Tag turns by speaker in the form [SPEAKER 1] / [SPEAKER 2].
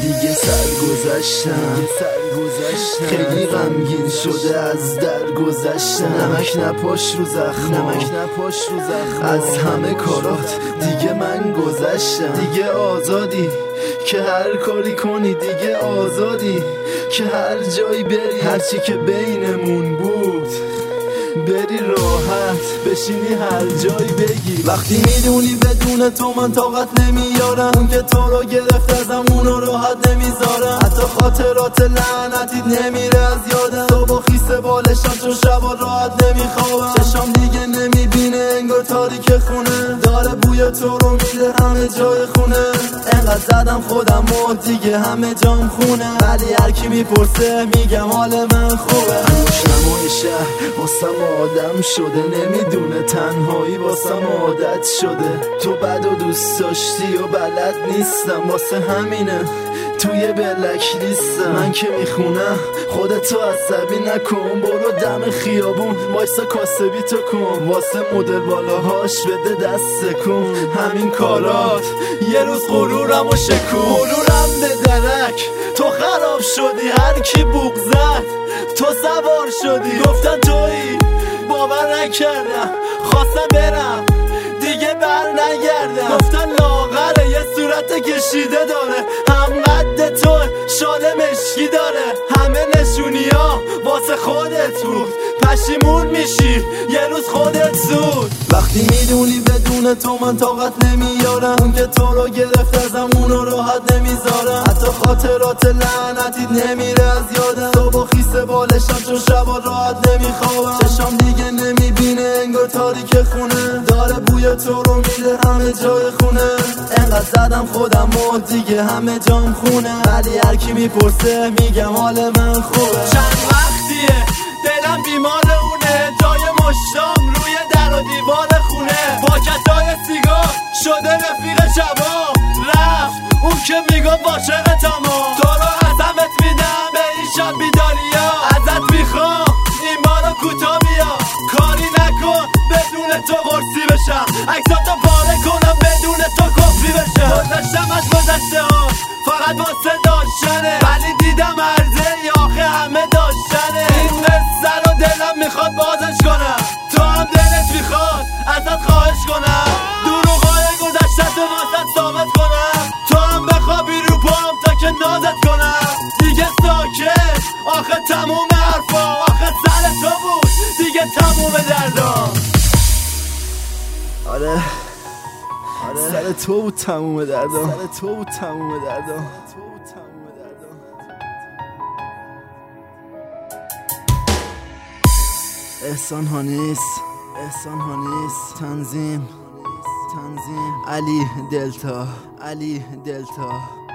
[SPEAKER 1] دیگه سرگذشتم خیلی غمگین شده از در گذشتم. نمک نپاش رو زخم از همه کارات دیگه من گذشتم. دیگه آزادی که هر کاری کنی، دیگه آزادی که هر جایی بری، هرچی که بینمون بود بری راحت بشینی هر جایی بگی. وقتی میدونی بدون تو من طاقت نمیارم، اون که تو رو گرفت ازم اونو راحت نمیذارم. حتی خاطرات لعنتیت نمیره از یادم. صبح خیس بالشم چون شبا راحت نمیخوابم. چشام دیگه نمیبینه انگار تاریک خونه، داره بوی تو رو میده همه جای خونه. انقدر زدم خودم و دیگه همه جام خونه، ولی هر کی میپرسه میگم حال من خوبه. نمای شهر واسم آدم شده، نمیدونه تنهایی واسم عادت شده. تو بد و دوست داشتی و بلد نیستم، واسه همینه توی بلک لیستم. من که میخونم خودتو عصبی نکن، برو دم خیابون وایسا کاسبی تو کن، واسه مدل بالاهاش بده دست کن. همین کارات یه روز غرورم و شکون. غرورم به درک تو خراب شدی، هر کی بوق زد تو سوار شدی. گفتن تویی باور نکردم، خواستم برم دیگه بر نگردم. گفتن لاغره یه صورت کشیده داره، هم قد تو شاله مشکی داره. همه نشونیا واسه خودت بود، پشیمون میشی یه روز خودت زود. وقتی میدونی بدون تو من طاقت نمیارم، اون که تو رو گرفت ازم اونو راحت نمیذارم. حتی خاطرات لعنتیت نمیره از یادم. صبح خیس بالشم چون شبا راحت نمیخوابم. چشام دیگه نمیبینه انگار تاریک خونه، داره بوی تو رو میده همه جای خونه. انقدر زدم خودم و دیگه همه جام خونه، ولی هر کی میپرسه میگم حال من خوبه.
[SPEAKER 2] چند وقتیه دلم بیمار اونه، جای مشتام روی در و دیوار خونه. پاکتای سیگار شده رفیق شبا، رفت اون که میگفت عاشق تمام. تو رو عظمت میدم به این شب بیداریا، ازت میخوام این بارو کوتا بیا. کاری نکن بدون تو قرصی بشم، عکساتو پاره کنم بدون تو کفری بشم. گذشتم از گذشته ها فقط واسه داشتنه، ولی دیدم عرضه ای آخه همه داشتنه. این قصه رو دلم میخواد بازش کنم، تو هم دلت میخواد ازت خواهش کنم. دروغای گذشته تو واسط ثابت کنم، تو هم بخوابی رو پام تا که نازت کنم. دیگه ساکت آخه تموم حرفا، آخه سر تو بود دیگه تموم دردام.
[SPEAKER 1] آره سر تو بود تموم دردام. احسان هانیس تنظیم علی دلتا